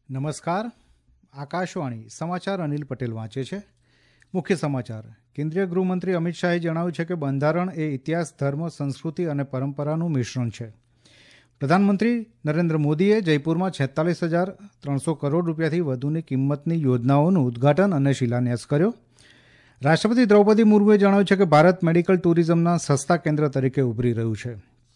નમસ્કાર. આકાશવાણી સમાચાર અનિલ પટેલ વાંચે છે. મુખ્ય સમાચાર. કેન્દ્રીય ગૃહમંત્રી અમિત શાહે જણાવ્યું છે કે બંધારણ એ ઇતિહાસ, ધર્મ, સંસ્કૃતિ અને પરંપરાનું મિશ્રણ છે. પ્રધાનમંત્રી નરેન્દ્ર મોદીએ જયપુરમાં 46,300 કરોડ રૂપિયાથી વધુની કિંમતની યોજનાઓનું ઉદ્ઘાટન અને શિલાન્યાસ કર્યો. રાષ્ટ્રપતિ દ્રૌપદી મુર્મુએ જણાવ્યું છે કે ભારત મેડિકલ ટુરિઝમના સસ્તા કેન્દ્ર તરીકે ઉભરી રહ્યું છે.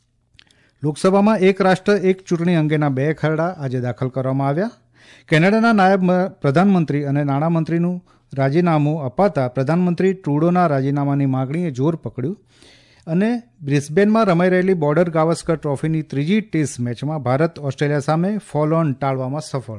લોકસભામાં એક રાષ્ટ્ર એક ચૂંટણી અંગેના 2 ખરડા આજે દાખલ કરવામાં આવ્યા. કેનેડાના નાયબ પ્રધાનમંત્રી અને નાણામંત્રીનું રાજીનામું અપાતા પ્રધાનમંત્રી ટ્રુડોના રાજીનામાની માગણીએ જોર પકડ્યું અને બ્રિસ્બેનમાં રમાઈ રહેલી બોર્ડર ગાવસ્કર ટ્રોફીની ત્રીજી ટેસ્ટ મેચમાં ભારત ઓસ્ટ્રેલિયા સામે ફોલ ઓન ટાળવામાં સફળ.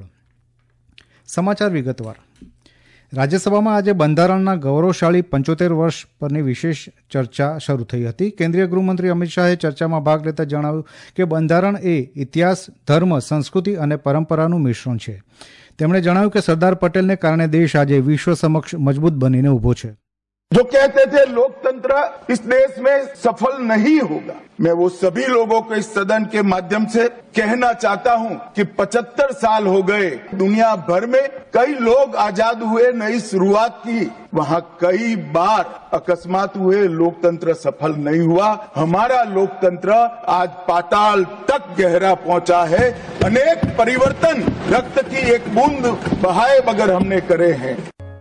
સમાચાર વિગતવાર. રાજ્યસભામાં આજે બંધારણના ગૌરવશાળી 75 વર્ષ પરની વિશેષ ચર્ચા શરૂ થઈ હતી. કેન્દ્રીય ગૃહમંત્રી અમિત શાહે ચર્ચામાં ભાગ લેતા જણાવ્યું કે બંધારણ એ ઇતિહાસ, ધર્મ, સંસ્કૃતિ અને પરંપરાનું મિશ્રણ છે. તેમણે જણાવ્યું કે સરદાર પટેલને કારણે દેશ આજે વિશ્વ સમક્ષ મજબૂત બનીને ઉભો છે. जो कहते थे लोकतंत्र इस देश में सफल नहीं होगा, मैं वो सभी लोगों को इस सदन के माध्यम से कहना चाहता हूं कि 75 साल हो गए, दुनिया भर में कई लोग आजाद हुए, नई शुरुआत की, वहां कई बार अकस्मात हुए, लोकतंत्र सफल नहीं हुआ. हमारा लोकतंत्र आज पाताल तक गहरा पहुंचा है. अनेक परिवर्तन रक्त की एक बूंद बहाए बगैर हमने करे हैं.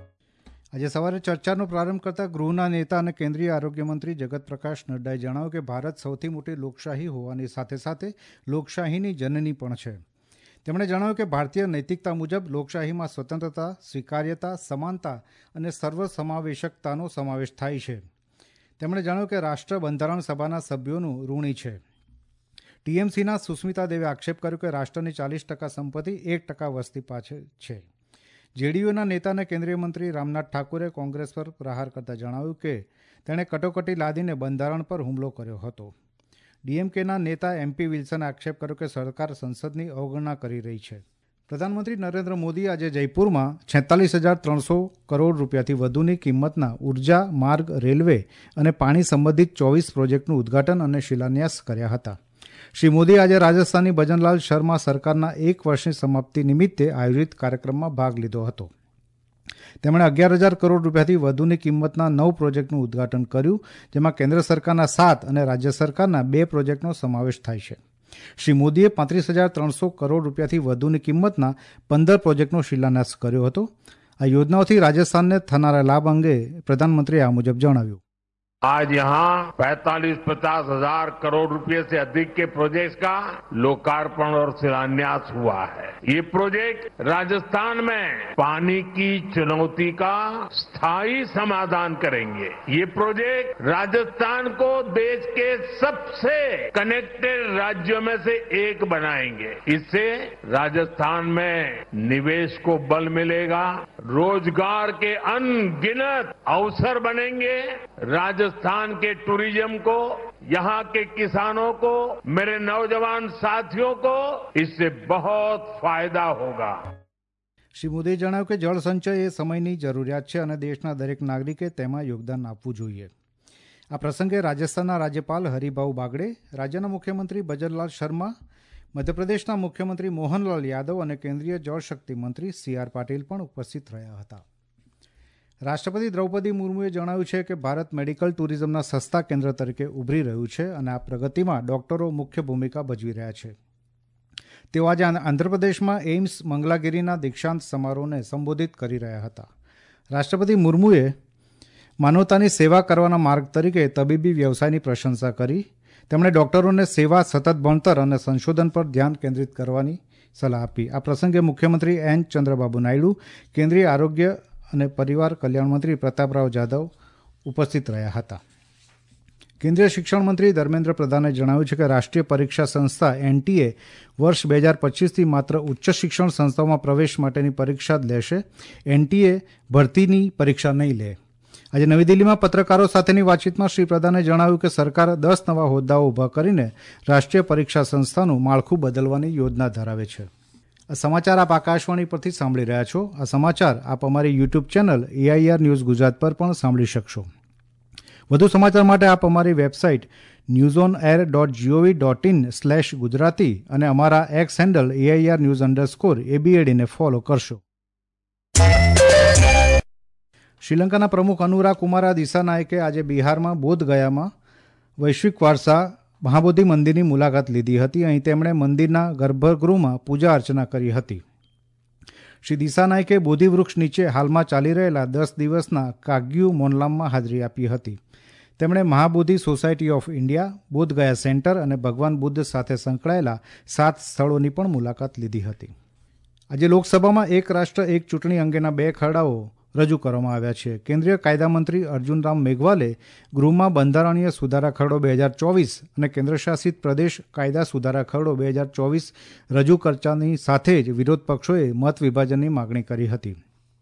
આજે સવારે ચર્ચાનો પ્રારંભ કરતા ગૃહના નેતા અને કેન્દ્રીય આરોગ્ય મંત્રી જગત પ્રકાશ નડ્ડાએ જણાવ્યું કે ભારત સૌથી મોટી લોકશાહી હોવાની સાથે સાથે લોકશાહીની જનની પણ છે. તેમણે જણાવ્યું કે ભારતીય નૈતિકતા મુજબ લોકશાહીમાં સ્વતંત્રતા, સ્વીકાર્યતા, સમાનતા અને સર્વસમાવેશકતાનો સમાવેશ થાય છે. તેમણે જણાવ્યું કે રાષ્ટ્ર બંધારણ સભાના સભ્યોનું ઋણી છે. ટીએમસીના સુસ્મિતા દેવે આક્ષેપ કર્યો કે રાષ્ટ્રની 40% સંપત્તિ 1% વસ્તી પાછળ છે. જેડીયુના નેતા અને કેન્દ્રીય મંત્રી રામનાથ ઠાકુરે કોંગ્રેસ પર પ્રહાર કરતા જણાવ્યું કે તેણે કટોકટી લાદીને બંધારણ પર હુમલો કર્યો હતો. ડીએમકેના નેતા એમપી વિલ્સને આક્ષેપ કર્યો કે સરકાર સંસદની અવગણના કરી રહી છે. પ્રધાનમંત્રી નરેન્દ્ર મોદી આજે જયપુરમાં 46,300 કરોડ રૂપિયાથી વધુની કિંમતના ઉર્જા, માર્ગ, રેલવે અને પાણી સંબંધિત 24 પ્રોજેક્ટનું ઉદ્ઘાટન અને શિલાન્યાસ કર્યા હતા. શ્રી મોદી આજે રાજસ્થાનની ભજનલાલ શર્મા સરકારના 1 વર્ષની સમાપ્તિ નિમિત્તે આયોજિત કાર્યક્રમમાં ભાગ લીધો હતો. તેમણે 11,000 કરોડ રૂપિયાથી વધુની કિંમતના 9 પ્રોજેક્ટનું ઉદ્ઘાટન કર્યું, જેમાં કેન્દ્ર સરકારના 7 અને રાજ્ય સરકારના 2 પ્રોજેક્ટનો સમાવેશ થાય છે. શ્રી મોદીએ 35,300 કરોડ રૂપિયાથી વધુની કિંમતના 15 પ્રોજેક્ટનો શિલાન્યાસ કર્યો હતો. આ યોજનાઓથી રાજસ્થાનને થનારા લાભ અંગે પ્રધાનમંત્રીએ આ મુજબ જણાવ્યું. आज यहाँ 45-50 हजार करोड़ रुपए से अधिक के प्रोजेक्ट का लोकार्पण और शिलान्यास हुआ है. ये प्रोजेक्ट राजस्थान में पानी की चुनौती का स्थायी समाधान करेंगे. ये प्रोजेक्ट राजस्थान को देश के सबसे कनेक्टेड राज्यों में से एक बनाएंगे. इससे राजस्थान में निवेश को बल मिलेगा, रोजगार के अनगिनत अवसर बनेंगे. राजस्थान के टूरिज्म को, यहाँ के किसानों को, मेरे नौजवान साथियों को इससे बहुत फायदा होगा. શ્રી મોદીએ જણાવ્યું કે જળ સંચય એ સમયની જરૂરિયાત છે અને દેશના દરેક નાગરિકે તેમાં યોગદાન આપવું જોઈએ. આ પ્રસંગે રાજસ્થાનના રાજ્યપાલ હરિભાઉ બાગડે, રાજ્યના મુખ્યમંત્રી ભજનલાલ શર્મા, મધ્યપ્રદેશના મુખ્યમંત્રી મોહનલાલ યાદવ અને કેન્દ્રીય જળશક્તિ મંત્રી CR પાટીલ પણ ઉપસ્થિત રહ્યા હતા. રાષ્ટ્રપતિ દ્રૌપદી મુર્મુએ જણાવ્યું છે કે ભારત મેડિકલ ટુરિઝમના સસ્તા કેન્દ્ર તરીકે ઉભરી રહ્યું છે અને આ પ્રગતિમાં ડોક્ટરો મુખ્ય ભૂમિકા ભજવી રહ્યા છે. તેઓ આજે આંધ્રપ્રદેશમાં એઇમ્સ મંગલાગીરીના દીક્ષાંત સમારોહને સંબોધિત કરી રહ્યા હતા. રાષ્ટ્રપતિ મુર્મુએ માનવતાની સેવા કરવાના માર્ગ તરીકે તબીબી વ્યવસાયની પ્રશંસા કરી. તેમણે ડોક્ટરોને સેવા, સતત ભણતર અને સંશોધન પર ધ્યાન કેન્દ્રિત કરવાની સલાહ આપી. આ પ્રસંગે મુખ્યમંત્રી N. ચંદ્રબાબુ નાયડુ, કેન્દ્રીય આરોગ્ય અને પરિવાર કલ્યાણ મંત્રી પ્રતાપરાવ જાધવ ઉપસ્થિત રહ્યા હતા. કેન્દ્રીય શિક્ષણ મંત્રી ધર્મેન્દ્ર પ્રધાને જણાવ્યું છે કે રાષ્ટ્રીય પરીક્ષા સંસ્થા NTA વર્ષ 2025થી માત્ર ઉચ્ચ શિક્ષણ સંસ્થાઓમાં પ્રવેશ માટેની પરીક્ષા જ લેશે. NTA ભરતીની પરીક્ષા નહીં લે. આજે નવી દિલ્હીમાં પત્રકારો સાથેની વાતચીતમાં શ્રી પ્રધાને જણાવ્યું કે સરકાર 10 નવા હોદ્દાઓ ઊભા કરીને રાષ્ટ્રીય પરીક્ષા સંસ્થાનું માળખું બદલવાની યોજના ધરાવે છે. આ સમાચાર આપ આકાશવાણી પરથી સાંભળી રહ્યા છો. આ સમાચાર આપ અમારી YouTube channel AIR news Gujarat પર પણ સાંભળી શકશો. વધુ સમાચાર માટે આપ અમારી વેબસાઇટ newsonair.gov.in/gujarati અને અમારા એક્સ હેન્ડલ AIR_news_ ને ફોલો કરશો. શ્રીલંકાના પ્રમુખ અનુરા કુમારા દિસાનાયકે આજે બિહારમાં બોધગયામાં વૈશ્વિક વારસા મહાબોધિ મંદિરની મુલાકાત લીધી હતી. અહીં તેમણે મંદિરના ગર્ભગૃહમાં પૂજા અર્ચના કરી હતી. શ્રી દિસાનાયકે બોધિવૃક્ષ નીચે હાલમાં ચાલી રહેલા 10 દિવસના કાગ્યુ મોનલામમાં હાજરી આપી હતી. તેમણે Mahabodhi society of India, Bodhgaya centre અને ભગવાન બુદ્ધ સાથે સંકળાયેલા 7 સ્થળોની પણ મુલાકાત લીધી હતી. આજે લોકસભામાં એક રાષ્ટ્ર એક ચૂંટણી અંગેના 2 ખરડાઓ રજૂ કરવામાં આવ્યા છે. કેન્દ્રીય કાયદા મંત્રી અર્જુન રામ મેઘવાલે ગૃહમાં બંધારણીય સુધારા ખરડો 2024 અને કેન્દ્રશાસિત પ્રદેશ કાયદા સુધારા ખરડો 2024 રજૂ કરતાની સાથે જ વિરોધ પક્ષોએ મત વિભાજનની માગણી કરી હતી.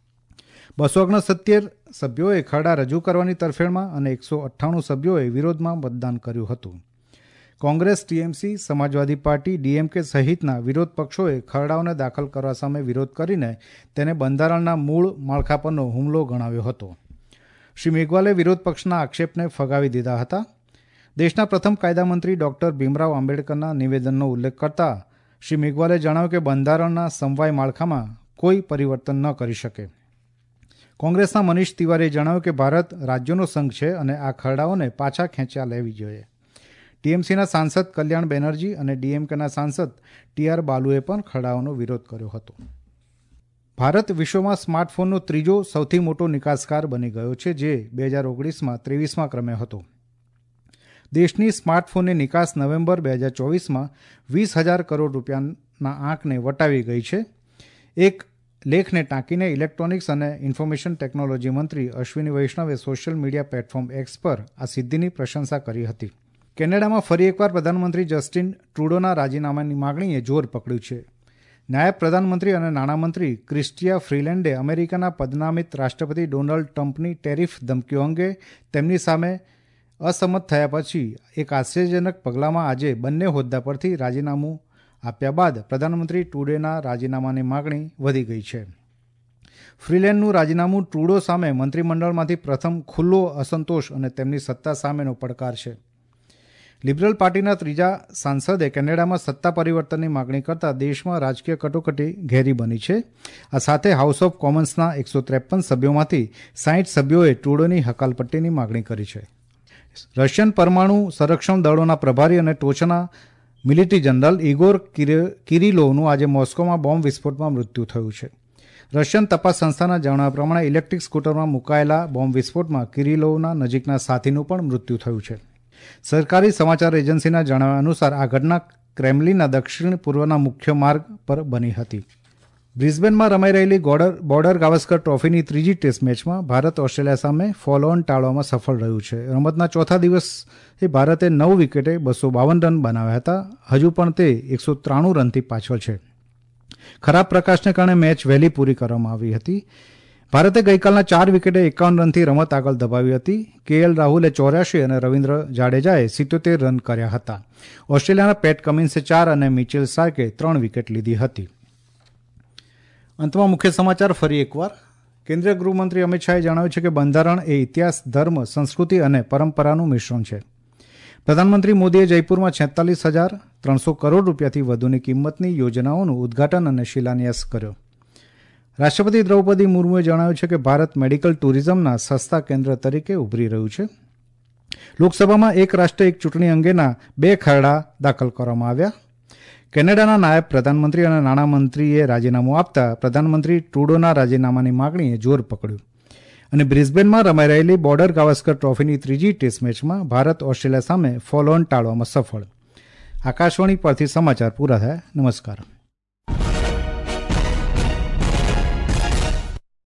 269 સભ્યોએ ખરડા રજૂ કરવાની તરફેણમાં અને 198 સભ્યોએ વિરોધમાં મતદાન કર્યું હતું. Congress, TMC, Samajwadi party, DMK સહિતના વિરોધ પક્ષોએ ખરડાઓને દાખલ કરવા સામે વિરોધ કરીને તેને બંધારણના મૂળ માળખા પરનો હુમલો ગણાવ્યો હતો. શ્રી મેઘવાલે વિરોધ પક્ષના આક્ષેપને ફગાવી દીધા હતા. દેશના પ્રથમ કાયદામંત્રી ડોક્ટર ભીમરાવ આંબેડકરના નિવેદનનો ઉલ્લેખ કરતા શ્રી મેઘવાલે જણાવ્યું કે બંધારણના સમવાય માળખામાં કોઈ પરિવર્તન ન કરી શકે. કોંગ્રેસના મનીષ તિવારીએ જણાવ્યું કે ભારત રાજ્યોનો સંઘ છે અને આ ખરડાઓને પાછા ખેંચ્યા લેવી જોઈએ. ટીએમસીના સાંસદ કલ્યાણ બેનર્જી અને ડીએમકેના સાંસદ ટીઆર બાલુએ પણ ખરડાઓનો વિરોધ કર્યો હતો. ભારત વિશ્વમાં સ્માર્ટફોનનો ત્રીજો સૌથી મોટો નિકાસકાર બની ગયો છે, જે 2019માં 23મા ક્રમે હતો. દેશની સ્માર્ટફોનની નિકાસ નવેમ્બર 2024માં 20,000 કરોડ રૂપિયાના આંકને વટાવી ગઈ છે. એક લેખને ટાંકીને ઇલેક્ટ્રોનિક્સ અને ઇન્ફોર્મેશન ટેકનોલોજી મંત્રી અશ્વિની વૈષ્ણવે સોશિયલ મીડિયા પ્લેટફોર્મ એક્સ પર આ સિદ્ધિની પ્રશંસા કરી હતી. કેનેડામાં ફરી એકવાર પ્રધાનમંત્રી જસ્ટિન ટ્રુડોના રાજીનામાની માગણીએ જોર પકડ્યું છે. નાયબ પ્રધાનમંત્રી અને નાણામંત્રી ક્રિસ્ટિયા ફ્રીલેન્ડે અમેરિકાના પદનામિત રાષ્ટ્રપતિ ડોનાલ્ડ ટ્રમ્પની ટેરિફ ધમકીઓ અંગે તેમની સામે અસંમત થયા પછી એક આશ્ચર્યજનક પગલામાં આજે બંને હોદ્દા પરથી રાજીનામું આપ્યા બાદ પ્રધાનમંત્રી ટ્રુડોના રાજીનામાની માગણી વધી ગઈ છે. ફ્રીલેન્ડનું રાજીનામું ટ્રુડો સામે મંત્રીમંડળમાંથી પ્રથમ ખુલ્લો અસંતોષ અને તેમની સત્તા સામેનો પડકાર છે. લિબરલ પાર્ટીના ત્રીજા સાંસદે કેનેડામાં સત્તા પરિવર્તનની માગણી કરતા દેશમાં રાજકીય કટોકટી ઘેરી બની છે. આ સાથે હાઉસ ઓફ કોમન્સના 153 સભ્યોમાંથી 60 સભ્યોએ ટ્રુડોની હકાલપટ્ટીની માગણી કરી છે. રશિયન પરમાણુ સંરક્ષણ દળોના પ્રભારી અને ટોચના મિલિટરી જનરલ ઇગોર કિરિલોવનું આજે મોસ્કોમાં બોમ્બ વિસ્ફોટમાં મૃત્યુ થયું છે. રશિયન તપાસ સંસ્થાના જણાવ્યા પ્રમાણે ઇલેક્ટ્રિક સ્કૂટરમાં મુકાયેલા બોમ્બ વિસ્ફોટમાં કિરિલોવના નજીકના સાથીનું પણ મૃત્યુ થયું છે. સરકારી સમાચાર એજન્સીના જણાવ્યા અનુસાર આ ઘટના ક્રેમલિનના દક્ષિણ પૂર્વના મુખ્ય માર્ગ પર બની હતી. બ્રિસ્બેનમાં રમાઈ રહેલી બોર્ડર ગાવસ્કર ટ્રોફીની ત્રીજી ટેસ્ટ મેચમાં ભારત ઓસ્ટ્રેલિયા સામે ફોલો ઓન ટાળવામાં સફળ રહ્યું છે. રમતના ચોથા દિવસે ભારતે 9 વિકેટે 252 રન બનાવ્યા હતા. હજુ પણ તે 193 રનથી પાછળ છે. ખરાબ પ્રકાશને કારણે મેચ વહેલી પૂરી કરવામાં આવી હતી. ભારતે ગઈકાલના 4 વિકેટે 51 રનથી રમત આગળ દબાવી હતી. કેએલ રાહુલે 84 અને રવિન્દ્ર જાડેજાએ 77 રન કર્યા હતા. ઓસ્ટ્રેલિયાના પેટ કમિન્સે 4 અને મિચેલ સ્ટાર્કે 3 વિકેટ લીધી હતી. અંતમાં મુખ્ય સમાચાર ફરી એકવાર. કેન્દ્રીય ગૃહમંત્રી અમિત શાહે જણાવ્યું છે કે બંધારણ એ ઇતિહાસ, ધર્મ, સંસ્કૃતિ અને પરંપરાનું મિશ્રણ છે. પ્રધાનમંત્રી મોદીએ જયપુરમાં 46,300 કરોડ રૂપિયાથી વધુની કિંમતની યોજનાઓનું ઉદ્ઘાટન અને શિલાન્યાસ કર્યો. રાષ્ટ્રપતિ દ્રૌપદી મુર્મુએ જણાવ્યું છે કે ભારત મેડિકલ ટુરિઝમના સસ્તા કેન્દ્ર તરીકે ઉભરી રહ્યું છે. લોકસભામાં એક રાષ્ટ્ર એક ચૂંટણી અંગેના 2 ખરડા દાખલ કરવામાં આવ્યા. કેનેડાના નાયબ પ્રધાનમંત્રી અને નાણામંત્રીએ રાજીનામું આપતા પ્રધાનમંત્રી ટ્રુડોના રાજીનામાની માગણીએ જોર પકડ્યું. અને બ્રિસ્બેનમાં રમાઈ રહેલી બોર્ડર ગાવસ્કર ટ્રોફીની ત્રીજી ટેસ્ટ મેચમાં ભારત ઓસ્ટ્રેલિયા સામે ફોલો ઓન ટાળવામાં સફળ. આકાશવાણી પરથી સમાચાર પૂરા થયા. નમસ્કાર.